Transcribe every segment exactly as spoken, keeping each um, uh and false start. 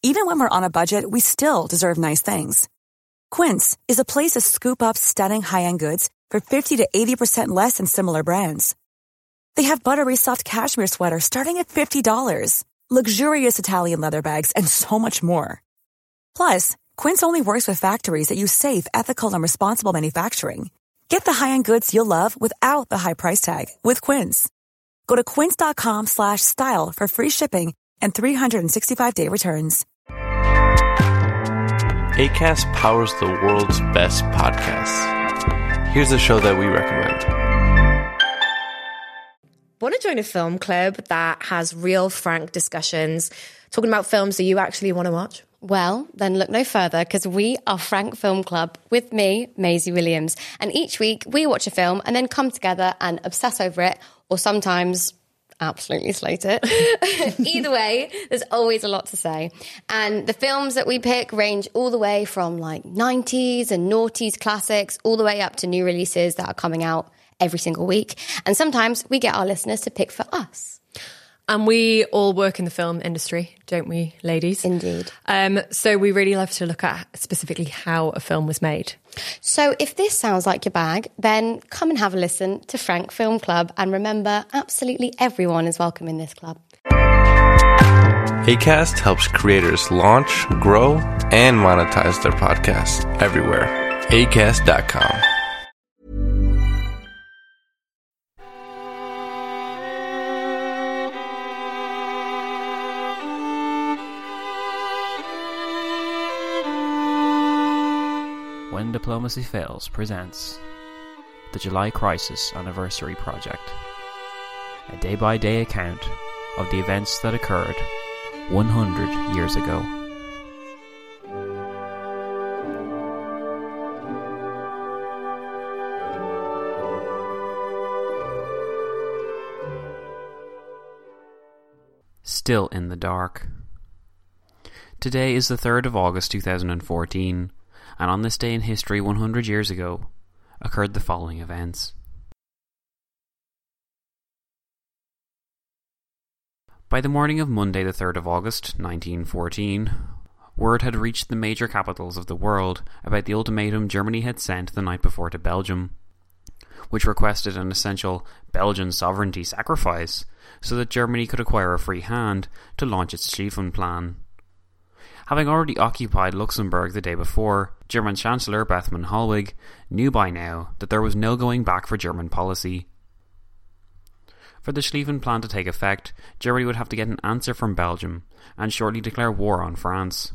Even when we're on a budget, we still deserve nice things. Quince is a place to scoop up stunning high-end goods for fifty to eighty percent less than similar brands. They have buttery soft cashmere sweaters starting at fifty dollars, luxurious Italian leather bags, and so much more. Plus, Quince only works with factories that use safe, ethical, and responsible manufacturing. Get the high-end goods you'll love without the high price tag with Quince. Go to quince.com slash style for free shipping and three sixty-five day returns. Acast powers the world's best podcasts. Here's a show that we recommend. Want to join a film club that has real, frank discussions, talking about films that you actually want to watch? Well, then look no further, because we are Frank Film Club with me, Maisie Williams. And each week we watch a film and then come together and obsess over it, or sometimes absolutely slate it. Either way, there's always a lot to say. And the films that we pick range all the way from like nineties and noughties classics, all the way up to new releases that are coming out every single week. And sometimes we get our listeners to pick for us. And we all work in the film industry, don't we, ladies? Indeed. Um, so we really love to look at specifically how a film was made. So if this sounds like your bag, then come and have a listen to Frank Film Club. And remember, absolutely everyone is welcome in this club. Acast helps creators launch, grow, and monetize their podcasts everywhere. acast dot com. When Diplomacy Fails presents the July Crisis Anniversary Project, a day-by-day account of the events that occurred one hundred years ago. Still in the dark. Today is the third of August two thousand fourteen. And on this day in history one hundred years ago, occurred the following events. By the morning of Monday the third of August nineteen fourteen, word had reached the major capitals of the world about the ultimatum Germany had sent the night before to Belgium, which requested an essential Belgian sovereignty sacrifice so that Germany could acquire a free hand to launch its Schlieffen Plan. Having already occupied Luxembourg the day before, German Chancellor Bethmann Hollweg knew by now that there was no going back for German policy. For the Schlieffen Plan to take effect, Germany would have to get an answer from Belgium and shortly declare war on France.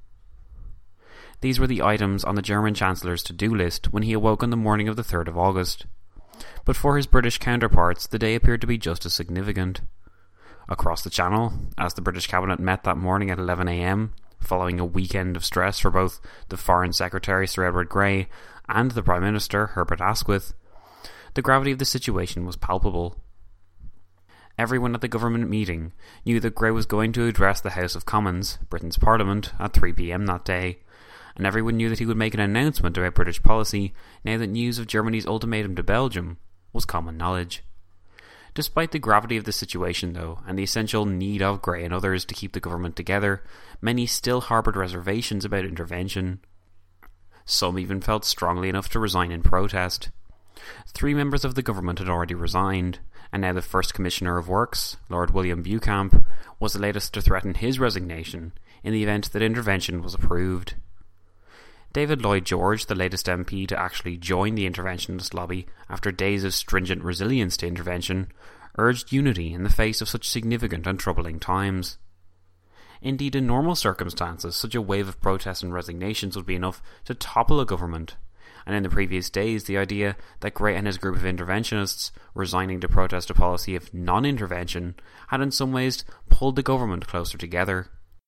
These were the items on the German Chancellor's to-do list when he awoke on the morning of the third of August. But for his British counterparts, the day appeared to be just as significant. Across the Channel, as the British Cabinet met that morning at eleven a m, following a weekend of stress for both the Foreign Secretary Sir Edward Grey and the Prime Minister Herbert Asquith, the gravity of the situation was palpable. Everyone at the government meeting knew that Grey was going to address the House of Commons, Britain's Parliament, at three p m that day, and everyone knew that he would make an announcement about British policy now that news of Germany's ultimatum to Belgium was common knowledge. Despite the gravity of the situation, though, and the essential need of Grey and others to keep the government together, many still harboured reservations about intervention. Some even felt strongly enough to resign in protest. Three members of the government had already resigned, and now the first Commissioner of Works, Lord William Beauchamp, was the latest to threaten his resignation in the event that intervention was approved. David Lloyd George, the latest M P to actually join the interventionist lobby after days of stringent resilience to intervention, urged unity in the face of such significant and troubling times. Indeed, in normal circumstances, such a wave of protests and resignations would be enough to topple a government, and in the previous days the idea that Grey and his group of interventionists resigning to protest a policy of non-intervention had in some ways pulled the government closer together.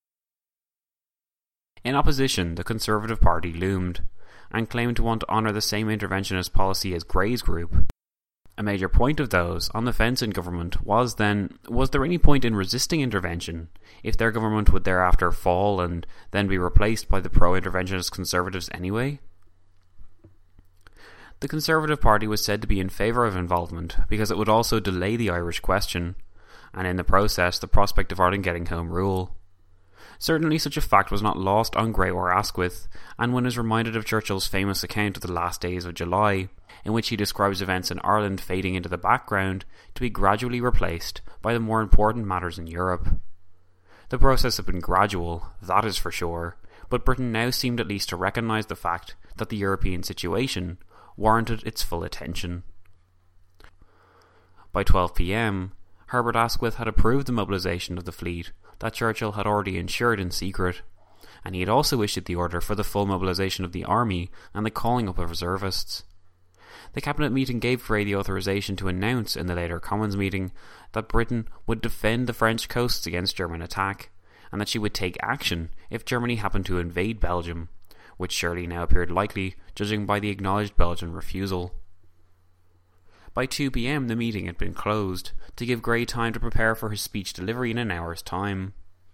In opposition, the Conservative Party loomed, and claimed to want to honour the same interventionist policy as Grey's group. A major point of those on the fence in government was then, was there any point in resisting intervention if their government would thereafter fall and then be replaced by the pro-interventionist Conservatives anyway? The Conservative Party was said to be in favour of involvement because it would also delay the Irish question, and in the process the prospect of Ireland getting Home Rule. Certainly such a fact was not lost on Grey or Asquith, and one is reminded of Churchill's famous account of the last days of July, in which he describes events in Ireland fading into the background to be gradually replaced by the more important matters in Europe. The process had been gradual, that is for sure, but Britain now seemed at least to recognise the fact that the European situation warranted its full attention. By twelve p.m, Herbert Asquith had approved the mobilisation of the fleet that Churchill had already ensured in secret, and he had also issued the order for the full mobilisation of the army and the calling up of reservists. The cabinet meeting gave Grey the authorisation to announce in the later Commons meeting that Britain would defend the French coasts against German attack, and that she would take action if Germany happened to invade Belgium, which surely now appeared likely, judging by the acknowledged Belgian refusal. By two p.m. the meeting had been closed, to give Grey time to prepare for his speech delivery in an hour's time.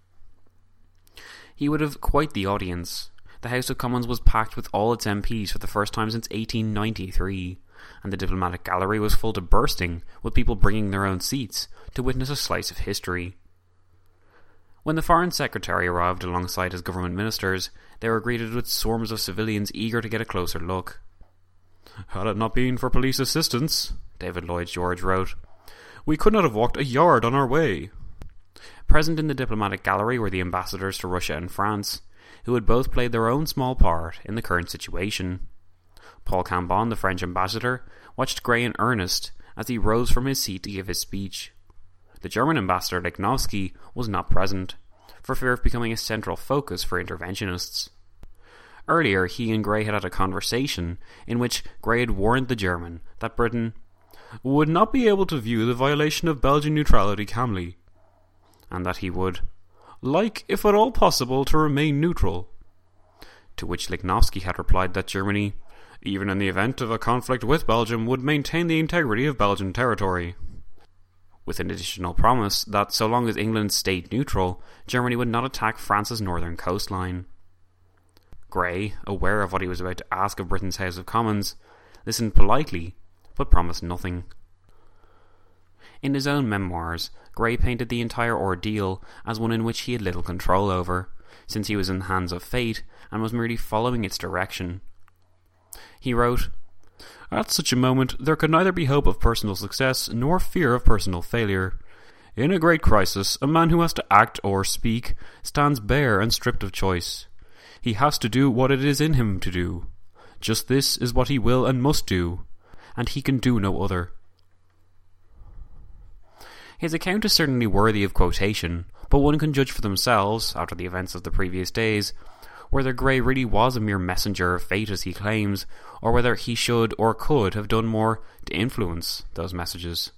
He would have quite the audience. The House of Commons was packed with all its M Ps for the first time since eighteen ninety-three, and the diplomatic gallery was full to bursting, with people bringing their own seats to witness a slice of history. When the Foreign Secretary arrived alongside his government ministers, they were greeted with swarms of civilians eager to get a closer look. "Had it not been for police assistance," David Lloyd George wrote, "we could not have walked a yard on our way." Present in the diplomatic gallery were the ambassadors to Russia and France, who had both played their own small part in the current situation. Paul Cambon, the French ambassador, watched Grey in earnest as he rose from his seat to give his speech. The German ambassador Lichnowsky was not present, for fear of becoming a central focus for interventionists. Earlier, he and Grey had had a conversation in which Grey had warned the German that Britain would not be able to view the violation of Belgian neutrality calmly, and that he would like, if at all possible, to remain neutral. To which Lichnowsky had replied that Germany, even in the event of a conflict with Belgium, would maintain the integrity of Belgian territory, with an additional promise that so long as England stayed neutral, Germany would not attack France's northern coastline. Grey, aware of what he was about to ask of Britain's House of Commons, listened politely, but promised nothing. In his own memoirs, Grey painted the entire ordeal as one in which he had little control over, since he was in the hands of fate and was merely following its direction. He wrote, "At such a moment there could neither be hope of personal success nor fear of personal failure. In a great crisis, a man who has to act or speak stands bare and stripped of choice. He has to do what it is in him to do. Just this is what he will and must do, and he can do no other." His account is certainly worthy of quotation, but one can judge for themselves, after the events of the previous days, whether Grey really was a mere messenger of fate as he claims, or whether he should or could have done more to influence those messages.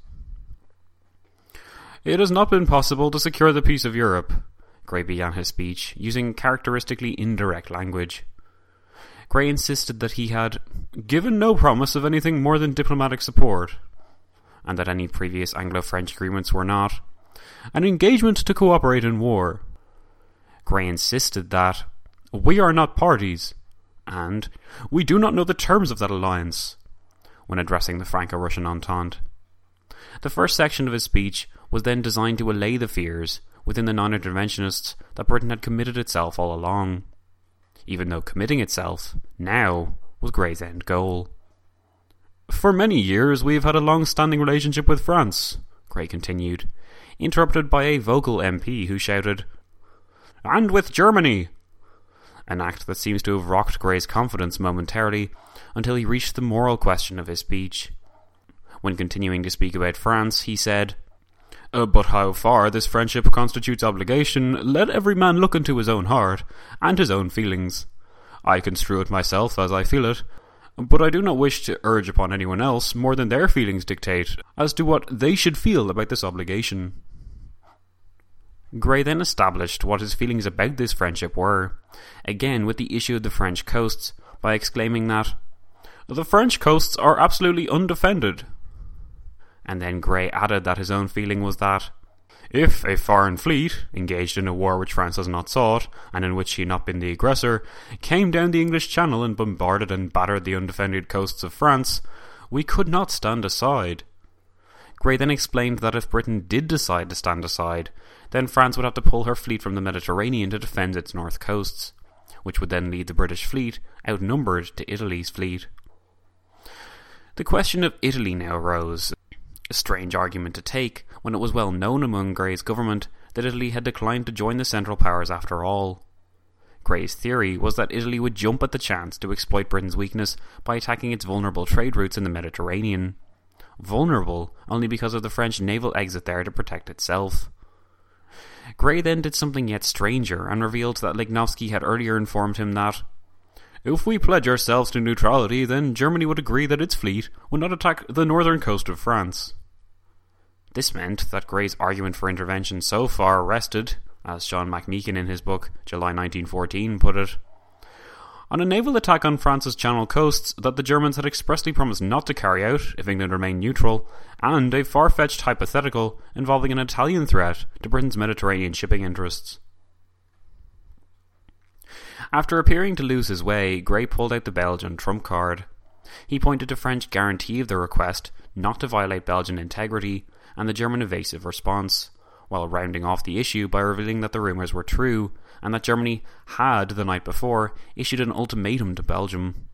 "It has not been possible to secure the peace of Europe," Grey began his speech, using characteristically indirect language. Grey insisted that he had given no promise of anything more than diplomatic support, and that any previous Anglo-French agreements were not an engagement to cooperate in war. Grey insisted that "we are not parties," and "we do not know the terms of that alliance," when addressing the Franco-Russian Entente. The first section of his speech was then designed to allay the fears within the non-interventionists that Britain had committed itself all along, even though committing itself, now, was Grey's end goal. "For many years we have had a long-standing relationship with France," Grey continued, interrupted by a vocal M P who shouted, "And with Germany!" An act that seems to have rocked Grey's confidence momentarily until he reached the moral question of his speech. When continuing to speak about France, he said, uh, "But how far this friendship constitutes obligation, let every man look into his own heart and his own feelings. I construe it myself as I feel it, but I do not wish to urge upon anyone else more than their feelings dictate as to what they should feel about this obligation." Grey then established what his feelings about this friendship were, again with the issue of the French coasts, by exclaiming that "the French coasts are absolutely undefended." And then Grey added that his own feeling was that if a foreign fleet, engaged in a war which France has not sought, and in which he had not been the aggressor, came down the English Channel and bombarded and battered the undefended coasts of France, we could not stand aside. Grey then explained that if Britain did decide to stand aside, then France would have to pull her fleet from the Mediterranean to defend its north coasts, which would then lead the British fleet outnumbered to Italy's fleet. The question of Italy now arose, a strange argument to take when it was well known among Grey's government that Italy had declined to join the Central Powers after all. Grey's theory was that Italy would jump at the chance to exploit Britain's weakness by attacking its vulnerable trade routes in the Mediterranean. Vulnerable only because of the French naval exit there to protect itself. Grey then did something yet stranger and revealed that Lichnowsky had earlier informed him that if we pledge ourselves to neutrality, then Germany would agree that its fleet would not attack the northern coast of France. This meant that Grey's argument for intervention so far rested, as Sean McMeekin in his book July nineteen fourteen put it, on a naval attack on France's Channel coasts that the Germans had expressly promised not to carry out if England remained neutral, and a far-fetched hypothetical involving an Italian threat to Britain's Mediterranean shipping interests. After appearing to lose his way, Grey pulled out the Belgian trump card. He pointed to French guarantee of the request not to violate Belgian integrity and the German evasive response, while rounding off the issue by revealing that the rumours were true and that Germany had, the night before, issued an ultimatum to Belgium.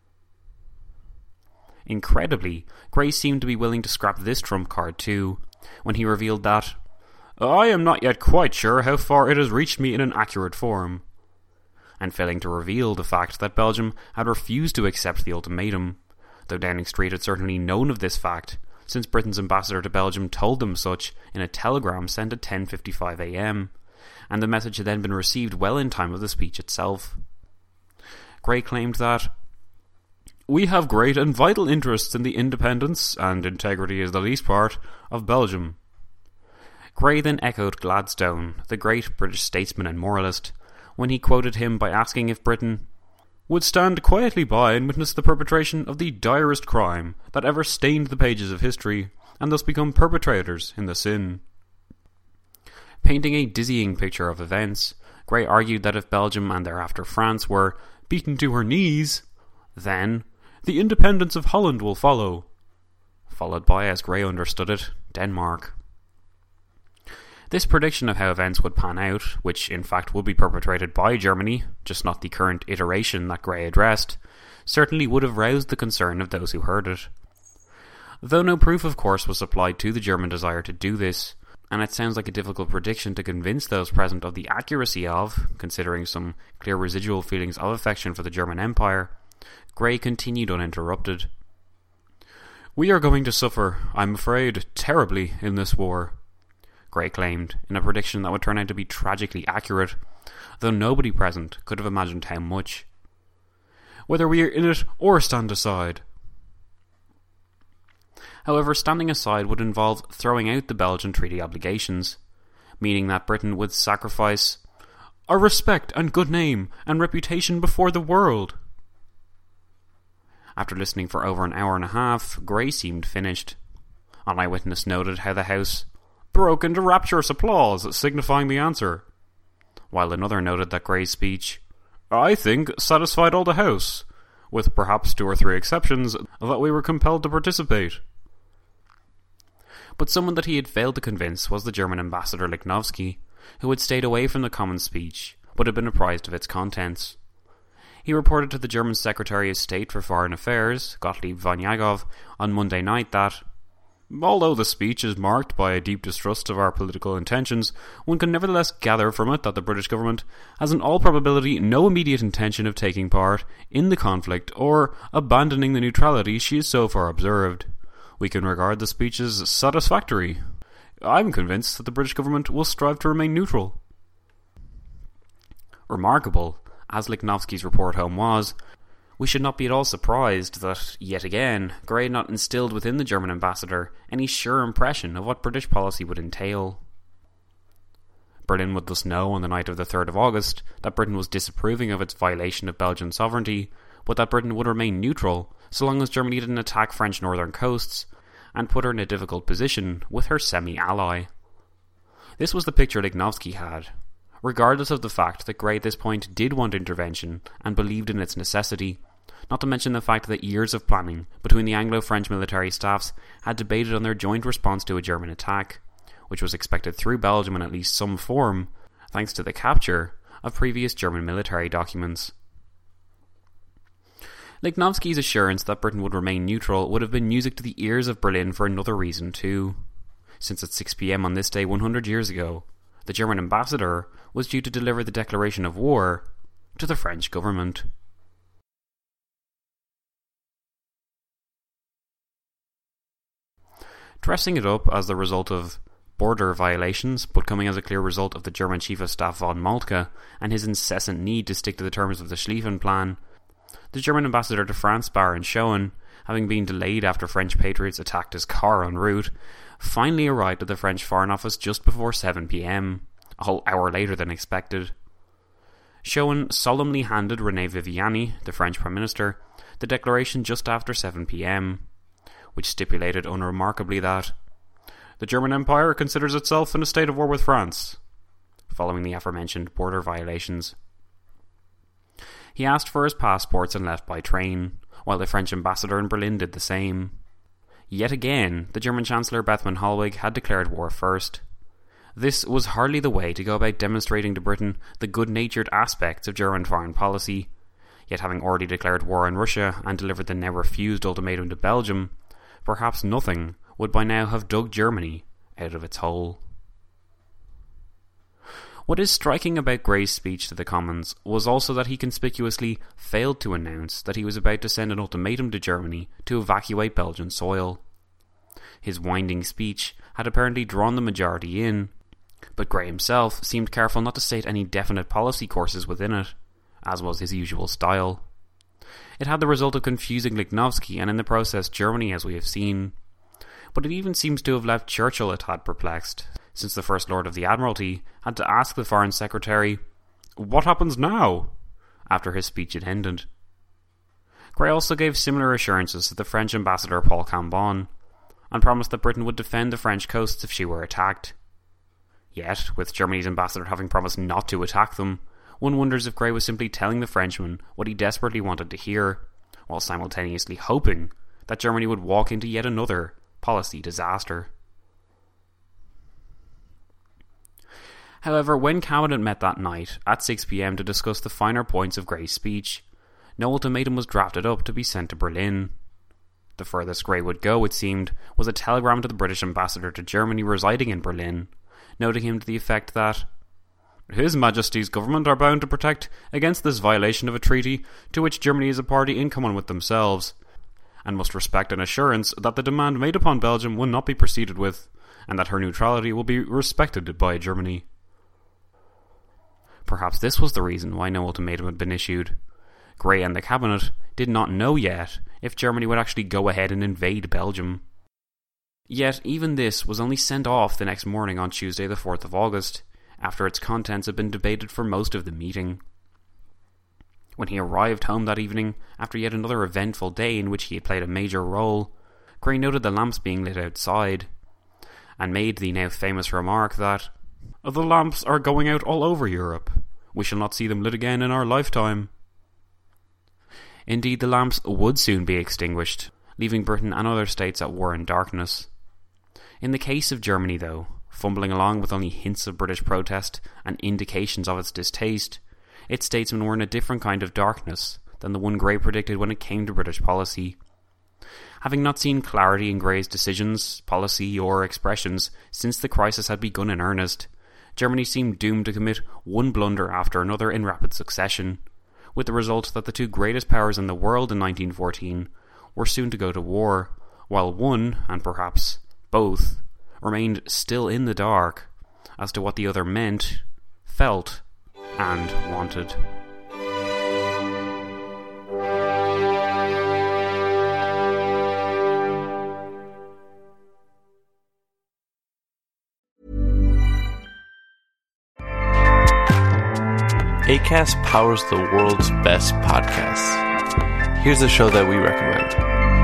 Incredibly, Grey seemed to be willing to scrap this trump card too, when he revealed that, "I am not yet quite sure how far it has reached me in an accurate form," and failing to reveal the fact that Belgium had refused to accept the ultimatum, though Downing Street had certainly known of this fact, since Britain's ambassador to Belgium told them such in a telegram sent at ten fifty-five a m, and the message had then been received well in time of the speech itself. Grey claimed that, "We have great and vital interests in the independence, and integrity is the least part, of Belgium." Grey then echoed Gladstone, the great British statesman and moralist, when he quoted him by asking if Britain would stand quietly by and witness the perpetration of the direst crime that ever stained the pages of history, and thus become perpetrators in the sin. Painting a dizzying picture of events, Grey argued that if Belgium and thereafter France were beaten to her knees, then the independence of Holland will follow, followed by, as Grey understood it, Denmark. This prediction of how events would pan out, which in fact would be perpetrated by Germany, just not the current iteration that Grey addressed, certainly would have roused the concern of those who heard it. Though no proof, of course, was supplied to the German desire to do this, and it sounds like a difficult prediction to convince those present of the accuracy of, considering some clear residual feelings of affection for the German Empire, Grey continued uninterrupted. "We are going to suffer, I'm afraid, terribly in this war," Grey claimed, in a prediction that would turn out to be tragically accurate, though nobody present could have imagined how much. "Whether we are in it or stand aside." However, standing aside would involve throwing out the Belgian treaty obligations, meaning that Britain would sacrifice "our respect and good name and reputation before the world." After listening for over an hour and a half, Grey seemed finished. An eyewitness noted how the House broke into rapturous applause, signifying the answer, while another noted that Grey's speech, "I think, satisfied all the House, with perhaps two or three exceptions, that we were compelled to participate." But someone that he had failed to convince was the German ambassador Lichnowsky, who had stayed away from the common speech, but had been apprised of its contents. He reported to the German Secretary of State for Foreign Affairs, Gottlieb von Jagov, on Monday night that, "Although the speech is marked by a deep distrust of our political intentions, one can nevertheless gather from it that the British government has in all probability no immediate intention of taking part in the conflict or abandoning the neutrality she has so far observed. We can regard the speech as satisfactory. I am convinced that the British government will strive to remain neutral." Remarkable, as Lichnowsky's report home was, we should not be at all surprised that, yet again, Grey had not instilled within the German ambassador any sure impression of what British policy would entail. Berlin would thus know on the night of the third of August that Britain was disapproving of its violation of Belgian sovereignty, but that Britain would remain neutral so long as Germany didn't attack French northern coasts and put her in a difficult position with her semi-ally. This was the picture Lichnowsky had, regardless of the fact that Grey at this point did want intervention and believed in its necessity, not to mention the fact that years of planning between the Anglo-French military staffs had debated on their joint response to a German attack, which was expected through Belgium in at least some form, thanks to the capture of previous German military documents. Lichnowsky's assurance that Britain would remain neutral would have been music to the ears of Berlin for another reason too, since at six p.m. on this day one hundred years ago, the German ambassador was due to deliver the declaration of war to the French government. Dressing it up as the result of border violations, but coming as a clear result of the German Chief of Staff von Moltke and his incessant need to stick to the terms of the Schlieffen Plan, the German ambassador to France, Baron Schoen, having been delayed after French patriots attacked his car en route, finally arrived at the French Foreign Office just before seven p.m, a whole hour later than expected. Schoen solemnly handed René Viviani, the French Prime Minister, the declaration just after seven p.m, which stipulated unremarkably that the German Empire considers itself in a state of war with France, following the aforementioned border violations. He asked for his passports and left by train, while the French ambassador in Berlin did the same. Yet again, the German Chancellor Bethmann Hollweg had declared war first. This was hardly the way to go about demonstrating to Britain the good-natured aspects of German foreign policy, yet having already declared war on Russia and delivered the now-refused ultimatum to Belgium, perhaps nothing would by now have dug Germany out of its hole. What is striking about Grey's speech to the Commons was also that he conspicuously failed to announce that he was about to send an ultimatum to Germany to evacuate Belgian soil. His winding speech had apparently drawn the majority in, but Grey himself seemed careful not to state any definite policy courses within it, as was his usual style. It had the result of confusing Lichnowsky and in the process Germany, as we have seen. But it even seems to have left Churchill a tad perplexed, since the First Lord of the Admiralty had to ask the Foreign Secretary, "What happens now?" after his speech had ended. Grey also gave similar assurances to the French ambassador Paul Cambon, and promised that Britain would defend the French coasts if she were attacked. Yet, with Germany's ambassador having promised not to attack them, one wonders if Grey was simply telling the Frenchman what he desperately wanted to hear, while simultaneously hoping that Germany would walk into yet another policy disaster. However, when Cabinet met that night at six p.m. to discuss the finer points of Grey's speech, no ultimatum was drafted up to be sent to Berlin. The furthest Grey would go, it seemed, was a telegram to the British ambassador to Germany residing in Berlin, noting him to the effect that His Majesty's government are bound to protect against this violation of a treaty to which Germany is a party in common with themselves, and must respect an assurance that the demand made upon Belgium will not be proceeded with, and that her neutrality will be respected by Germany. Perhaps this was the reason why no ultimatum had been issued. Grey and the Cabinet did not know yet if Germany would actually go ahead and invade Belgium. Yet even this was only sent off the next morning on Tuesday the fourth of August, after its contents had been debated for most of the meeting. When he arrived home that evening, after yet another eventful day in which he had played a major role, Grey noted the lamps being lit outside, and made the now famous remark that "The lamps are going out all over Europe. We shall not see them lit again in our lifetime." Indeed, the lamps would soon be extinguished, leaving Britain and other states at war in darkness. In the case of Germany, though, fumbling along with only hints of British protest and indications of its distaste, its statesmen were in a different kind of darkness than the one Grey predicted when it came to British policy. Having not seen clarity in Grey's decisions, policy, or expressions since the crisis had begun in earnest, Germany seemed doomed to commit one blunder after another in rapid succession, with the result that the two greatest powers in the world in nineteen fourteen were soon to go to war, while one, and perhaps both, remained still in the dark as to what the other meant, felt, and wanted. Acast powers the world's best podcasts. Here's a show that we recommend.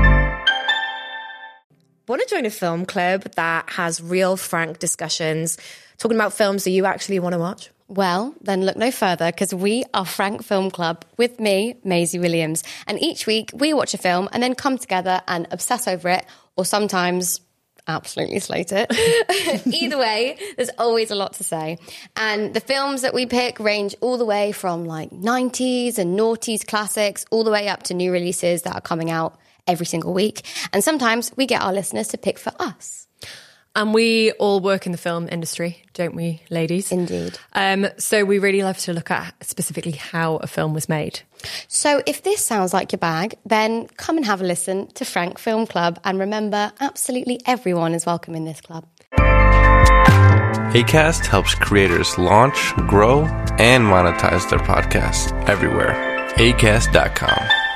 Want to join a film club that has real, frank discussions, talking about films that you actually want to watch? Well, then look no further because we are Frank Film Club with me, Maisie Williams. And each week we watch a film and then come together and obsess over it, or sometimes absolutely slate it. Either way, there's always a lot to say. And the films that we pick range all the way from like nineties and noughties classics all the way up to new releases that are coming out every single week. And sometimes we get our listeners to pick for us. And we all work in the film industry, don't we, ladies? Indeed. Um, so we really love to look at specifically how a film was made. So if this sounds like your bag, then come and have a listen to Frank Film Club. And remember, absolutely everyone is welcome in this club. Acast helps creators launch, grow, and monetize their podcasts everywhere. acast dot com.